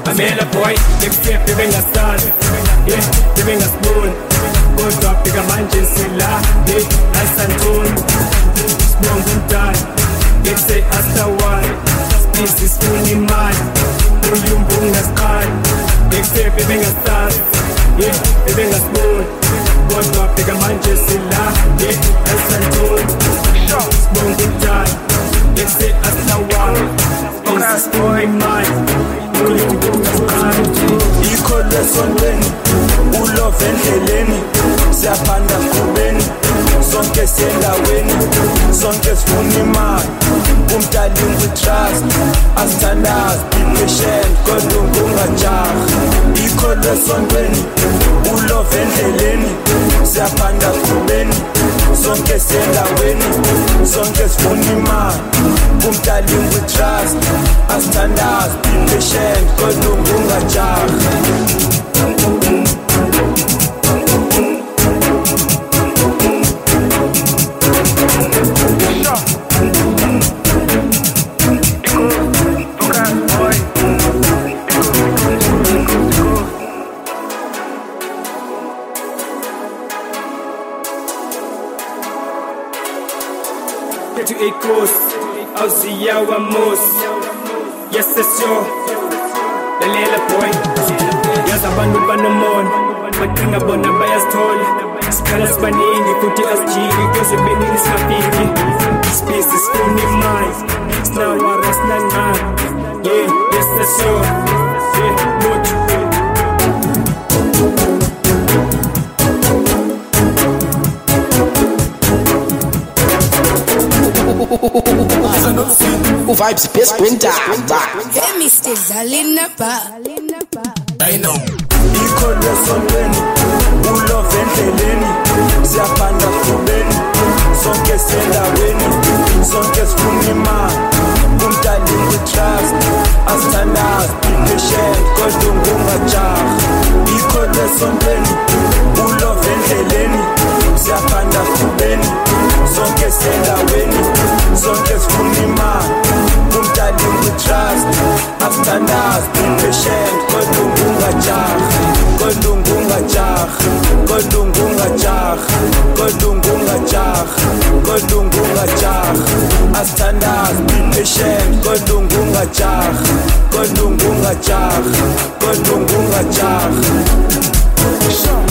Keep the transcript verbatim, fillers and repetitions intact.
Mamela boy, next step bebengasazi, yeah, bebengasiboni. Kodwa fika manje sila, yeah, asantoni. Sibonga umdali, ngese asawali. Species funa imali, uyumbu ungasiqali. Next step bebengasazi, yeah, bebengasiboni. Kodwa fika manje sila, yeah, asantoni. Sibonga umdali, ngese asawali. Species funa imali. Ikholwe sondweni, ulove endleleni, siyaphanda kubeni, sonke siyendaweni, sonke sifuna imali, umdali ungu-trust, asithandazi, be patient, kodwa ungungajaha. Ikholwe sondweni, ulove endleleni, siyaphanda kubeni, sonke siyendaweni, sonke sifuna imali, umdali ungu-trust, asithandazi, be patient, kodwa ungungajaha. To echoes, Aussie Wamos. Yes, it's your the little boy. Yes, I want to ban the moon. But think about the bias toll. Scholars banning, put it as G because the baby is happy. Space is only mine. It's now what is not. Yeah, yes, it's your. Yeah, good. O Vibes Pesquenta. Hey, Mister Zalinapa. I know. Ikholwe sondweni, ulove endleleni, siyaphanda kubeni, sonke siyendaweni, sonke sifuna imali, umdali ungu-trust, asithandazi, be patient, kodwa ungungajaha. Ikholwe sondweni, ulove endleleni, siyaphanda kubeni, sonke siyendaweni, sonke sifuna imali, umdali ungu-trust, asithandazi, be patient, kodwa ungungajaha, kodwa ungungajaha, kodwa ungungajaha, kodwa ungungajaha, kodwa ungungajaha, asithandazi, be patient, kodwa ungungajaha, kodwa ungungajaha, kodwa ungungajaha.